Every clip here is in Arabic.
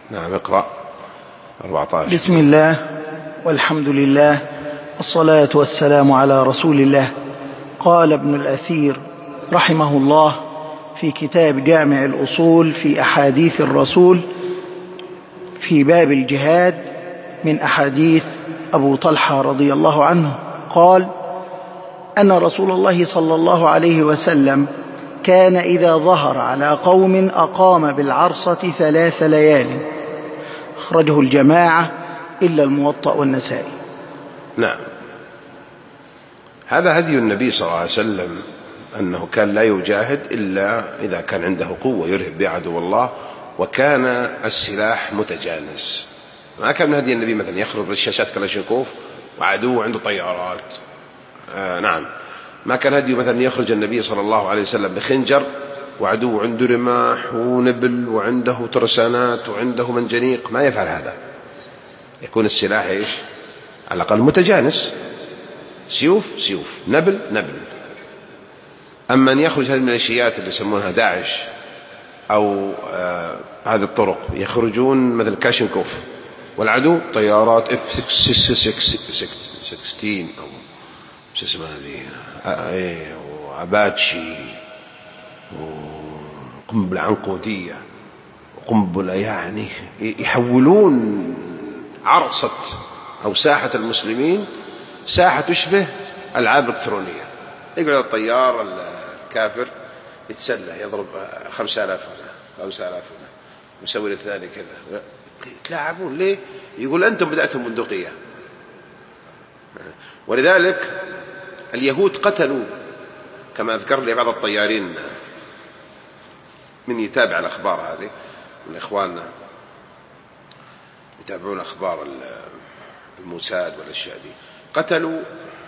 نعم اقرأ 14. بسم الله والحمد لله والصلاة والسلام على رسول الله. قال ابن الأثير رحمه الله في كتاب جامع الأصول في أحاديث الرسول في باب الجهاد من أحاديث أبو طلحة رضي الله عنه قال: أن رسول الله صلى الله عليه وسلم كان إذا ظهر على قوم أقام بالعرصة 3 ليال. أخرجه الجماعة إلا الموطأ والنسائي. نعم، هذا هدي النبي صلى الله عليه وسلم، أنه كان لا يجاهد إلا إذا كان عنده قوة يرهب بها عدو الله، وكان السلاح متجانس. ما كان من هدي النبي مثلا يخرج بالشاشات كلاشينكوف وعدو عنده طيارات. نعم، ما كان هدي مثلا يخرج النبي صلى الله عليه وسلم بخنجر وعدو عنده رماح ونبل وعنده ترسانات وعنده منجنيق، ما يفعل هذا. يكون السلاح إيش؟ على الأقل متجانس، سيوف نبل. أما أن يخرج هذه الميليشيات اللي يسمونها داعش أو هذه الطرق، يخرجون مثل كاشينكوف والعدو طيارات F-16 أو شو اسمها هذه، وأباتشي وقنبلة عنقودية وقنبلة، يعني يحولون عرصة أو ساحة المسلمين ساحة تشبه ألعاب إلكترونية. يقعد الطيار الكافر يتسلح يضرب 5000 هنا ويسوي للثاني كذا، يتلاعبون. ليه؟ يقول أنتم بدأتم بندقية. ولذلك اليهود قتلوا، كما أذكر لي بعض الطيارين من يتابع الأخبار هذه من إخواننا يتابعون أخبار الموساد والأشياء دي، قتلوا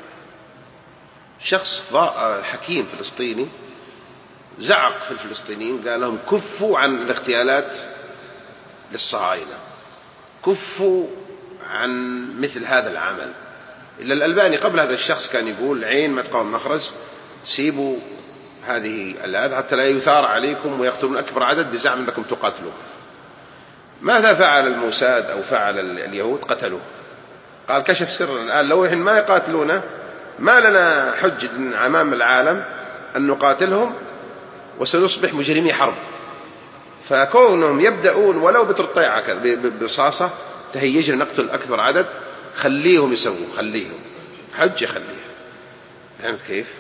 شخص حكيم فلسطيني زعق في الفلسطينيين، قال لهم كفوا عن الاغتيالات للصهاينة، كفوا عن مثل هذا العمل. إلا الألباني قبل هذا الشخص كان يقول عين ما تقوم مخرج، سيبوا هذه الآذى حتى لا يثار عليكم ويقتلون أكبر عدد بزعم أنكم تقاتلون. ماذا فعل الموساد أو فعل اليهود؟ قتلوه. قال كشف سر الآن، لو إحنا ما يقاتلونه ما لنا حجة أمام العالم أن نقاتلهم وسنصبح مجرمي حرب. فكونهم يبدأون ولو بترطيعة برصاصة تهيجنا نقتل أكثر عدد، خليهم يسووا، خليهم حج يخليها. فهمت كيف؟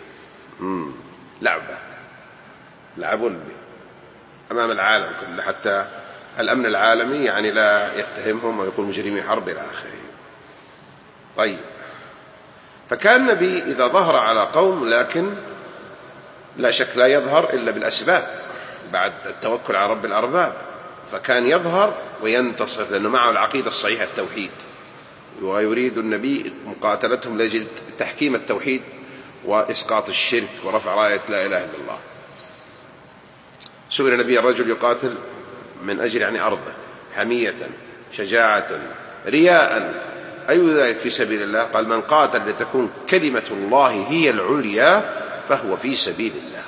لعبون أمام العالم كله حتى الأمن العالمي يعني لا يتهمهم ويقول مجرمي حرب إلى آخره. طيب، فكان النبي إذا ظهر على قوم، لكن لا شك لا يظهر إلا بالأسباب بعد التوكل على رب الأرباب، فكان يظهر وينتصر لأنه معه العقيدة الصحيحة التوحيد، ويريد النبي مقاتلتهم لأجل تحكيم التوحيد وإسقاط الشرك ورفع راية لا إله إلا الله. سئل النبي الرجل يقاتل من أجل يعني أرضه، حمية، شجاعة، رياء، أي ذلك في سبيل الله؟ قال من قاتل لتكون كلمة الله هي العليا فهو في سبيل الله.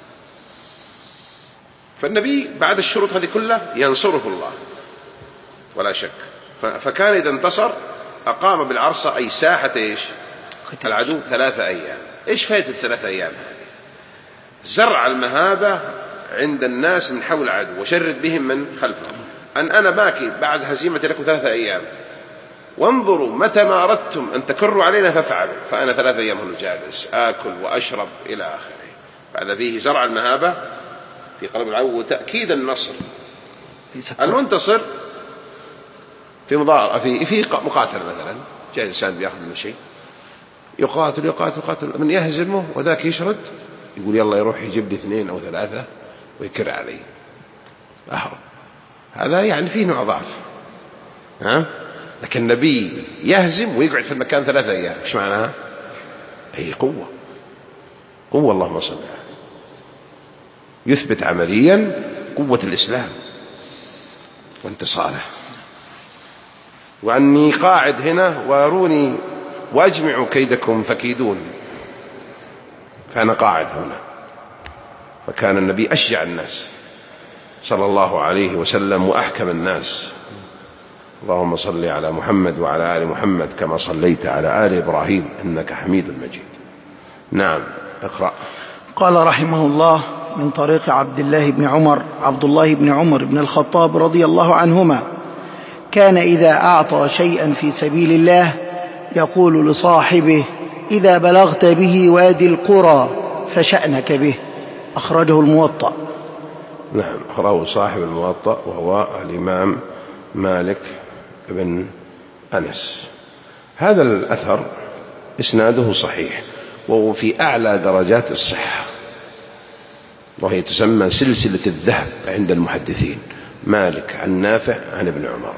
فالنبي بعد الشروط هذه كلها ينصره الله ولا شك. فكان إذا انتصر أقام بالعرصة أي ساحة إيش؟ العدو 3 أيام. إيش فائدة 3 أيام هذه؟ زرع المهابة عند الناس من حول العدو وشرد بهم من خلفهم، أن أنا باكي بعد هزيمة لكم 3 أيام، وانظروا متى ما أردتم أن تكروا علينا فافعلوا، فأنا 3 أيام هنا جالس آكل وأشرب إلى آخره. بعد فيه زرع المهابة في قلب العدو وتأكيد النصر. المنتصر في مقاتلة مثلا، جاء إنسان بيأخذ من شيء، يقاتل من يهزمه وذاك يشرد، يقول يلا يروح يجيب لي 2 أو 3 ويكر علي أهرب. هذا يعني فيه نوع ضعف. لكن النبي يهزم ويقعد في المكان 3 أيام، إيش معناها؟ هي قوة اللهم صل عليه، يثبت عمليا قوة الإسلام وانتصاره. وأني قاعد هنا واروني وأجمعوا كيدكم فكيدون، فأنا قاعد هنا. فكان النبي أشجع الناس صلى الله عليه وسلم وأحكم الناس اللهم صل على محمد وعلى آل محمد كما صليت على آل إبراهيم إنك حميد مجيد. نعم، اقرأ. قال رحمه الله: من طريق عبد الله بن عمر بن الخطاب رضي الله عنهما: كان إذا أعطى شيئا في سبيل الله يقول لصاحبه: إذا بلغت به وادي القرى فشأنك به. أخرجه الموطأ. نعم، أخرجه صاحب الموطأ وهو الإمام مالك بن أنس. هذا الأثر إسناده صحيح، وهو في أعلى درجات الصحة، وهي تسمى سلسلة الذهب عند المحدثين. مالك عن نافع عن ابن عمر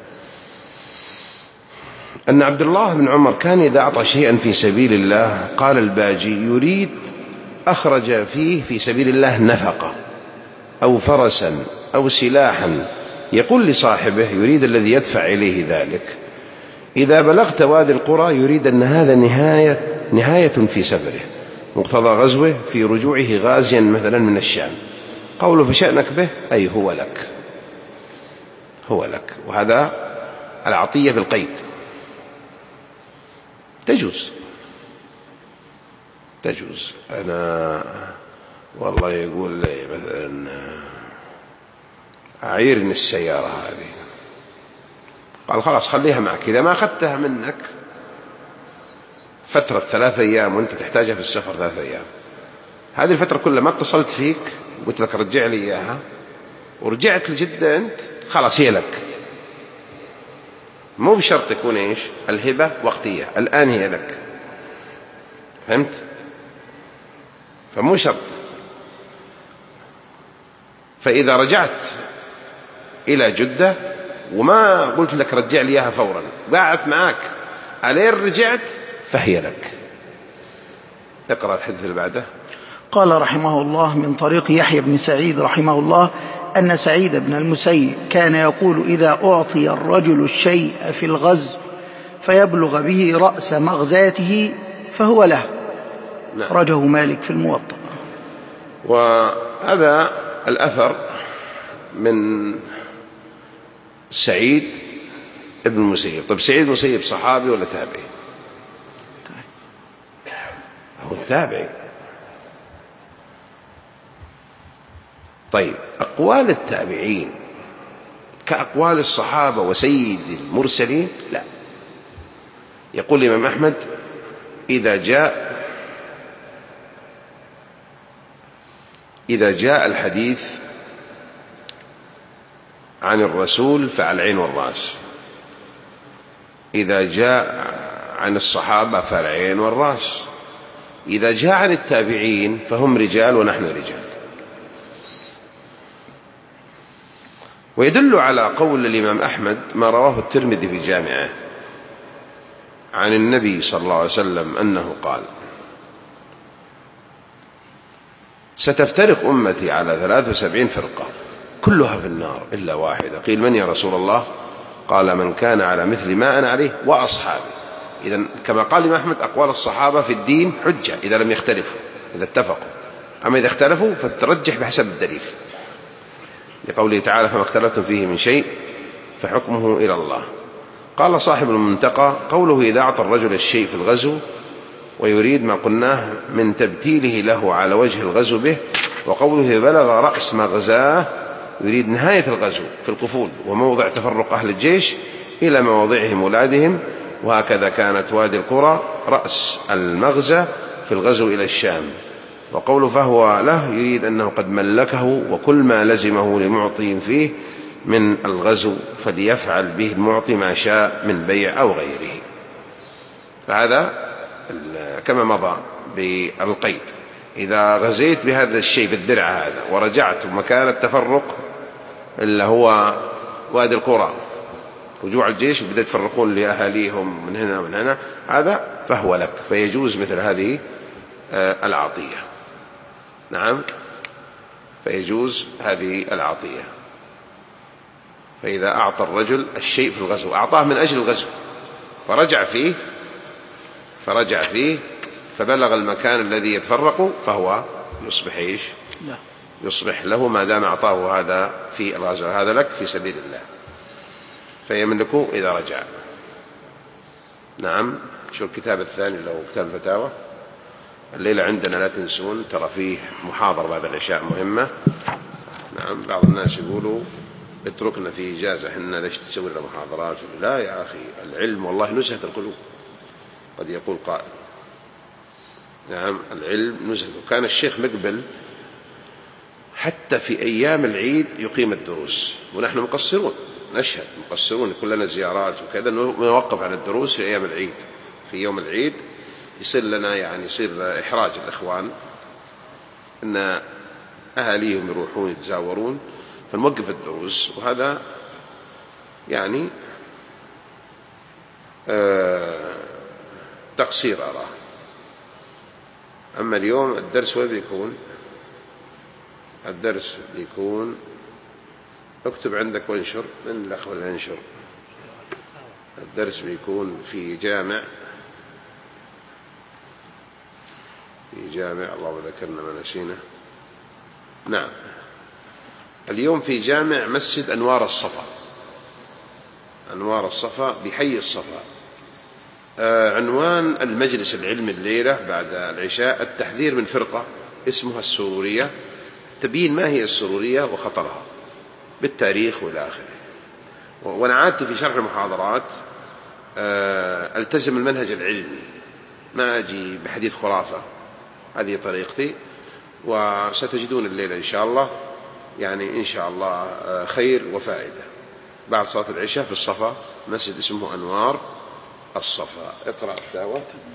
أن عبد الله بن عمر كان إذا أعطى شيئا في سبيل الله قال الباجي: يريد أخرج فيه في سبيل الله نفقة أو فرسا أو سلاحا، يقول لصاحبه يريد الذي يدفع إليه ذلك: إذا بلغت وادي القرى، يريد أن هذا نهاية في سفره، مقتضى غزوه في رجوعه غازيا مثلا من الشام. قوله فشأنك به أي هو لك، هو لك. وهذا العطية بالقيد، تجوز. أنا والله يقول لي مثلا أعيرني السيارة هذه، قال خلاص خليها معك، إذا ما أخذتها منك فترة 3 أيام وأنت تحتاجها في السفر 3 أيام، هذه الفترة كلها ما اتصلت فيك قلت لك رجع لي إياها ورجعت لجدة أنت، خلاص هي لك. مو بشرط يكون إيش الهبة وقتية، الآن هي لك، فهمت؟ فمو شرط. فإذا رجعت إلى جدة وما قلت لك رجع لي إياها فورا، قاعدت معك ألين رجعت، فهي لك. اقرأ الحديث اللي بعده. قال رحمه الله: من طريق يحيى بن سعيد رحمه الله أن سعيد بن المسيب كان يقول: إذا أعطي الرجل الشيء في الغزو فيبلغ به رأس مغزاته فهو له. أخرجه مالك في الموطأ. وهذا الأثر من سعيد ابن المسيب. طيب سعيد بن المسيب صحابي ولا تابعي؟ هو تابعي. طيب أقوال التابعين كأقوال الصحابة وسيد المرسلين؟ لا. يقول الإمام أحمد: إذا جاء الحديث عن الرسول فعلى العين والرأس، إذا جاء عن الصحابة فعلى العين والرأس، إذا جاء عن التابعين فهم رجال ونحن رجال. ويدل على قول الإمام أحمد ما رواه الترمذي في جامعه عن النبي صلى الله عليه وسلم أنه قال: ستفترق أمتي على 73 فرقة كلها في النار إلا واحدة. قيل: من يا رسول الله؟ قال: من كان على مثل ما أنا عليه وأصحابي. إذن كما قال الإمام أحمد أقوال الصحابة في الدين حجة إذا لم يختلفوا، إذا اتفقوا. أما إذا اختلفوا فترجح بحسب الدليل، لقوله تعالى: فما اختلفتم فيه من شيء فحكمه إلى الله. قال صاحب المنتقى: قوله إذا أعطى الرجل الشيء في الغزو، ويريد ما قلناه من تبتيله له على وجه الغزو به. وقوله بلغ رأس مغزاه، يريد نهاية الغزو في القفول وموضع تفرق أهل الجيش إلى مواضعهم ولادهم. وهكذا كانت وادي القرى رأس المغزى في الغزو إلى الشام. وقوله فهو له، يريد أنه قد ملكه، وكل ما لزمه لمعطي فيه من الغزو فليفعل به المعطي ما شاء من بيع أو غيره. فهذا كما مضى بالقيد: إذا غزيت بهذا الشيء بالدرع هذا ورجعت مكان التفرق اللي هو وادي القرى، رجوع الجيش وبدأ يتفرقون لأهاليهم من هنا ومن هنا، هذا فهو لك، فيجوز مثل هذه العطية. نعم، فيجوز هذه العطية. فإذا أعطى الرجل الشيء في الغزو، أعطاه من أجل الغزو فرجع فيه فبلغ المكان الذي يتفرق، فهو يصبح إيش؟ لا. يصبح له ما دام أعطاه هذا في الغزو، هذا لك في سبيل الله. فيملكه إذا رجع. نعم. شو الكتاب الثاني لو كتاب الفتاوى؟ الليلة عندنا لا تنسون، ترى فيه محاضرة بعد العشاء مهمة. نعم. بعض الناس يقولوا اتركنا في إجازة، حنا ليش تسوي لنا محاضرات؟ لا يا أخي، العلم والله نزهة القلوب، قد يقول قائل. نعم، العلم نزهة. كان الشيخ مقبل حتى في أيام العيد يقيم الدروس، ونحن مقصرون، نشهد مقصرون، كلنا زيارات وكذا، نوقف عن الدروس في أيام العيد. في يوم العيد يصير لنا يعني يصير إحراج الإخوان أن أهاليهم يروحون يتزاورون، فنوقف الدروس، وهذا يعني تقصير أراه. أما اليوم الدرس وين بيكون؟ الدرس بيكون، اكتب عندك وانشر، من الأخوة اللي ينشر. الدرس بيكون في جامع الله ذكرنا ما نسينا. نعم، اليوم في جامع مسجد أنوار الصفا، أنوار الصفا بحي الصفا. عنوان المجلس العلمي الليلة بعد العشاء التحذير من فرقة اسمها السرورية، تبين ما هي السرورية وخطرها بالتاريخ والى آخره. وأنا عادتي في شرح المحاضرات ألتزم المنهج العلمي، ما أجي بحديث خرافة، هذه طريقتي. وستجدون الليلة إن شاء الله يعني إن شاء الله خير وفائدة. بعد صلاة العشاء في الصفا مسجد اسمه أنوار الصفا. اقرأ الفتاوى.